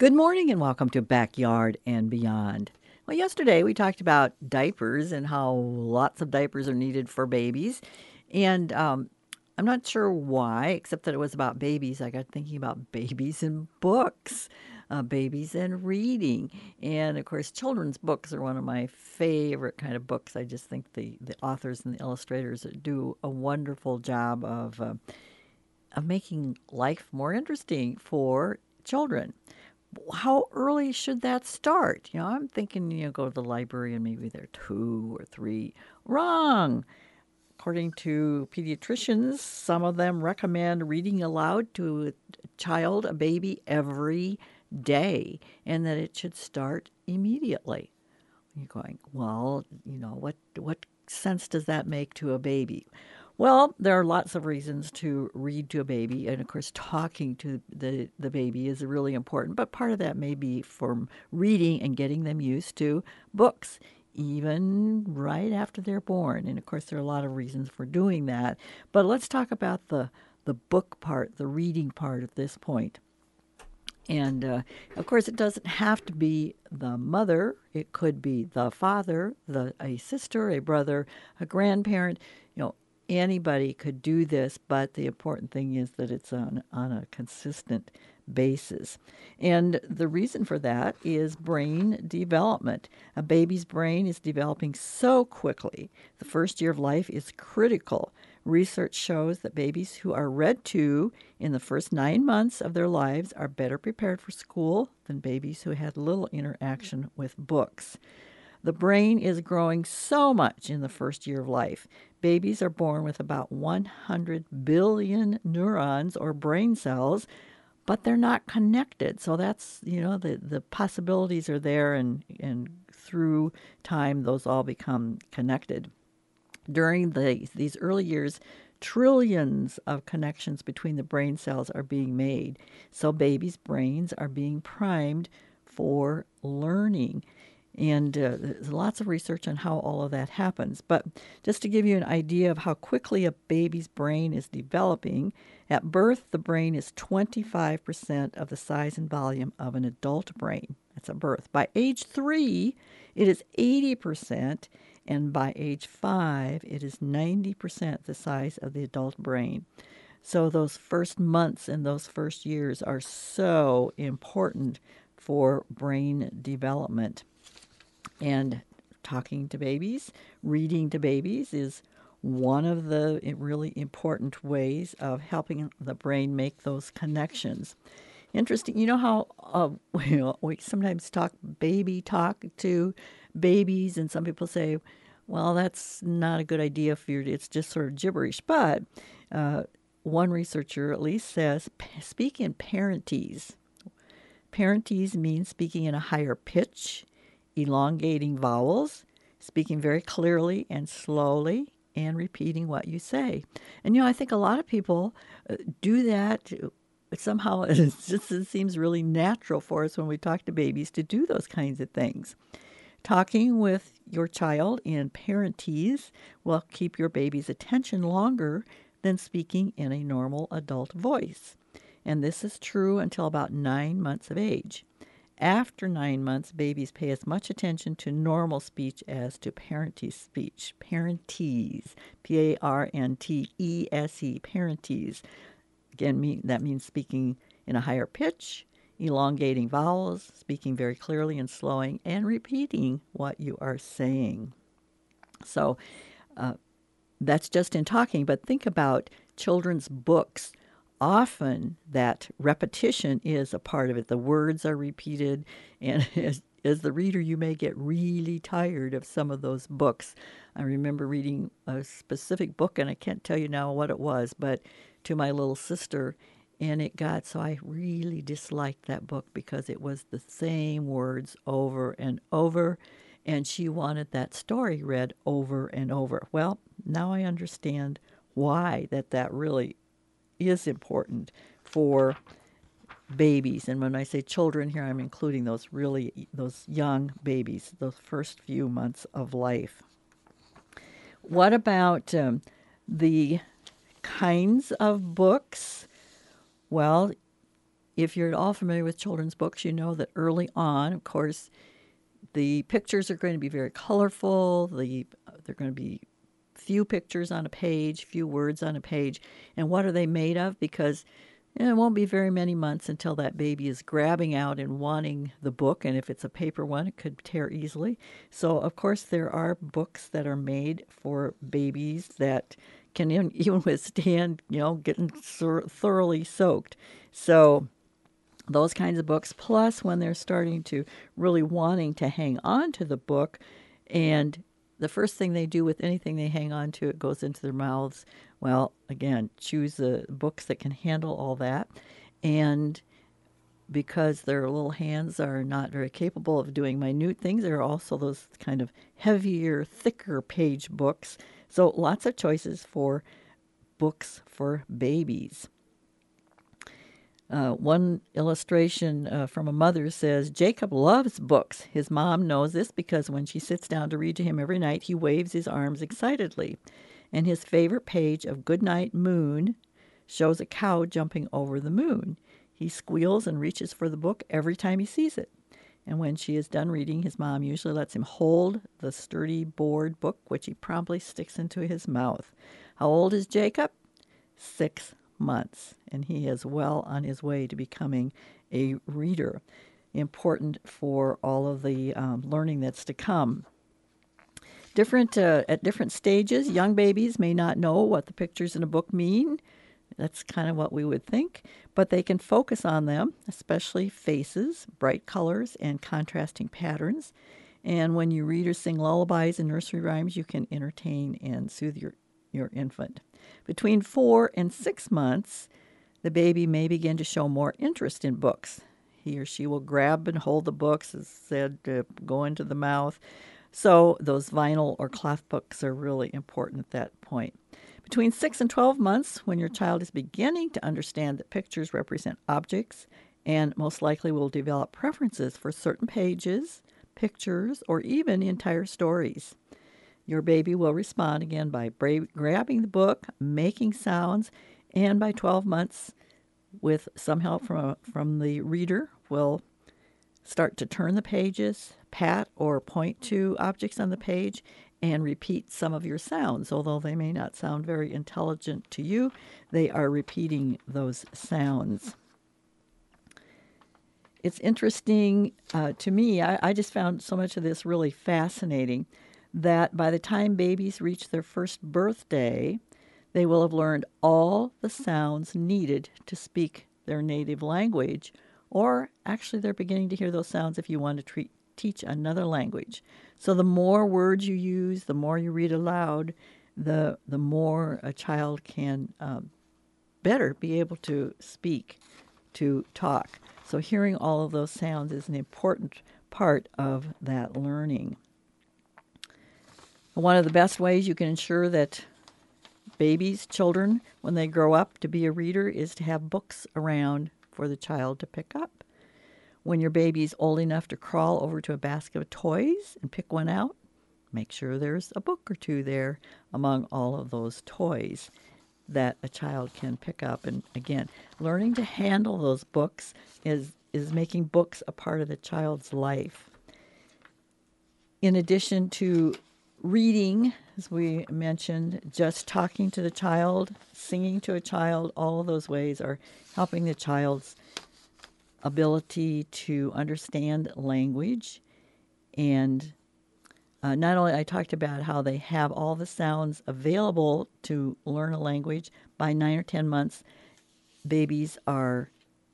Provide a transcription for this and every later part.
Good morning and welcome to Backyard and Beyond. Well, yesterday we talked about diapers and how lots of diapers are needed for babies. And I'm not sure why, except that it was about babies. I got thinking about babies and books, babies and reading. And of course, children's books are one of my favorite kind of books. I just think the authors and the illustrators do a wonderful job of making life more interesting for children. How early should that start? I'm thinking, go to the library and maybe they're 2 or 3. Wrong. According to pediatricians, some of them recommend reading aloud to a child, a baby, every day, and that it should start immediately. You're going, well, what sense does that make to a baby? Well, there are lots of reasons to read to a baby, and of course, talking to the baby is really important. But part of that may be from reading and getting them used to books, even right after they're born. And of course, there are a lot of reasons for doing that. But let's talk about the book part, the reading part at this point. And of course, it doesn't have to be the mother. It could be the father, a sister, a brother, a grandparent. Anybody could do this, but the important thing is that it's on a consistent basis. And the reason for that is brain development. A baby's brain is developing so quickly. The first year of life is critical. Research shows that babies who are read to in the first 9 months of their lives are better prepared for school than babies who had little interaction with books. The brain is growing so much in the first year of life. Babies are born with about 100 billion neurons or brain cells, but they're not connected. So that's, the possibilities are there, and through time, those all become connected. During these early years, trillions of connections between the brain cells are being made. So babies' brains are being primed for learning. And there's lots of research on how all of that happens. But just to give you an idea of how quickly a baby's brain is developing, at birth, the brain is 25% of the size and volume of an adult brain. That's at birth. By age 3, it is 80%, and by age 5, it is 90% the size of the adult brain. So those first months and those first years are so important for brain development. And talking to babies, reading to babies is one of the really important ways of helping the brain make those connections. Interesting. You know how we sometimes talk baby talk to babies, and some people say, well, that's not a good idea for you. It's just sort of gibberish. But one researcher at least says, speak in parentese. Parentese means speaking in a higher pitch, elongating vowels, speaking very clearly and slowly, and repeating what you say. And I think a lot of people do that. Somehow it seems really natural for us when we talk to babies to do those kinds of things. Talking with your child in parentese will keep your baby's attention longer than speaking in a normal adult voice. And this is true until about 9 months of age. After 9 months, babies pay as much attention to normal speech as to parentese speech. Parentese, P-A-R-N-T-E-S-E, parentese. Again, that means speaking in a higher pitch, elongating vowels, speaking very clearly and slowing, and repeating what you are saying. So that's just in talking, but think about children's books. Often that repetition is a part of it. The words are repeated, and as the reader, you may get really tired of some of those books. I remember reading a specific book, and I can't tell you now what it was, but to my little sister, and it got so I really disliked that book because it was the same words over and over, and she wanted that story read over and over. Well, now I understand why that really is important for babies. And when I say children here, I'm including those young babies, those first few months of life. What about the kinds of books? Well, if you're at all familiar with children's books, you know that early on, of course, the pictures are going to be very colorful. They're going to be few pictures on a page, few words on a page. And what are they made of? Because it won't be very many months until that baby is grabbing out and wanting the book. And if it's a paper one, it could tear easily. So, of course, there are books that are made for babies that can even withstand, getting thoroughly soaked. So, those kinds of books, plus when they're starting to really wanting to hang on to the book, and the first thing they do with anything they hang on to, it goes into their mouths. Well, again, choose the books that can handle all that. And because their little hands are not very capable of doing minute things, there are also those kind of heavier, thicker page books. So lots of choices for books for babies. One illustration from a mother says, Jacob loves books. His mom knows this because when she sits down to read to him every night, he waves his arms excitedly. And his favorite page of Goodnight Moon shows a cow jumping over the moon. He squeals and reaches for the book every time he sees it. And when she is done reading, his mom usually lets him hold the sturdy board book, which he promptly sticks into his mouth. How old is Jacob? 6 months, and he is well on his way to becoming a reader. Important for all of the learning that's to come. At different stages, young babies may not know what the pictures in a book mean. That's kind of what we would think, but they can focus on them, especially faces, bright colors, and contrasting patterns. And when you read or sing lullabies and nursery rhymes, you can entertain and soothe your infant. Between 4 and 6 months, the baby may begin to show more interest in books. He or she will grab and hold the books, as said, go into the mouth. So those vinyl or cloth books are really important at that point. Between 6 and 12 months, when your child is beginning to understand that pictures represent objects and most likely will develop preferences for certain pages, pictures, or even entire stories. Your baby will respond again by grabbing the book, making sounds, and by 12 months, with some help from the reader, will start to turn the pages, pat or point to objects on the page, and repeat some of your sounds. Although they may not sound very intelligent to you, they are repeating those sounds. It's interesting to me. I just found so much of this really fascinating, that by the time babies reach their first birthday, they will have learned all the sounds needed to speak their native language, or actually they're beginning to hear those sounds if you want to teach another language. So the more words you use, the more you read aloud, the more a child can better be able to speak, to talk. So hearing all of those sounds is an important part of that learning. One of the best ways you can ensure that babies, children, when they grow up to be a reader, is to have books around for the child to pick up. When your baby's old enough to crawl over to a basket of toys and pick one out, make sure there's a book or two there among all of those toys that a child can pick up. And again, learning to handle those books is making books a part of the child's life. In addition to reading, as we mentioned, just talking to the child, singing to a child, all of those ways are helping the child's ability to understand language. And not only, I talked about how they have all the sounds available to learn a language. By 9 or 10 months, babies are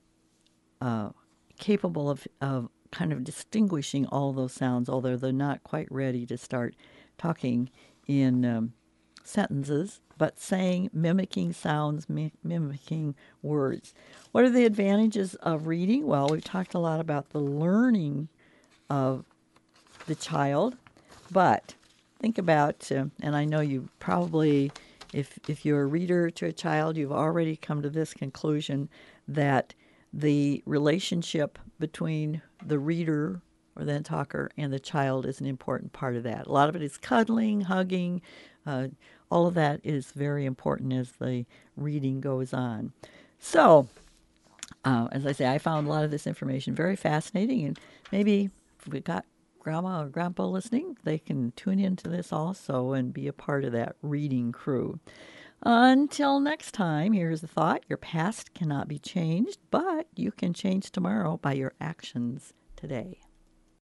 capable of kind of distinguishing all those sounds, although they're not quite ready to start talking in sentences, but saying, mimicking sounds, mimicking words. What are the advantages of reading? Well, we've talked a lot about the learning of the child, but think about, and I know you probably, if you're a reader to a child, you've already come to this conclusion that the relationship between the reader or the talker and the child is an important part of that. A lot of it is cuddling, hugging. All of that is very important as the reading goes on. So As I say, I found a lot of this information very fascinating, and maybe if we got grandma or grandpa listening, they can tune into this also and be a part of that reading crew. Until next time, here's the thought: your past cannot be changed, but you can change tomorrow by your actions today.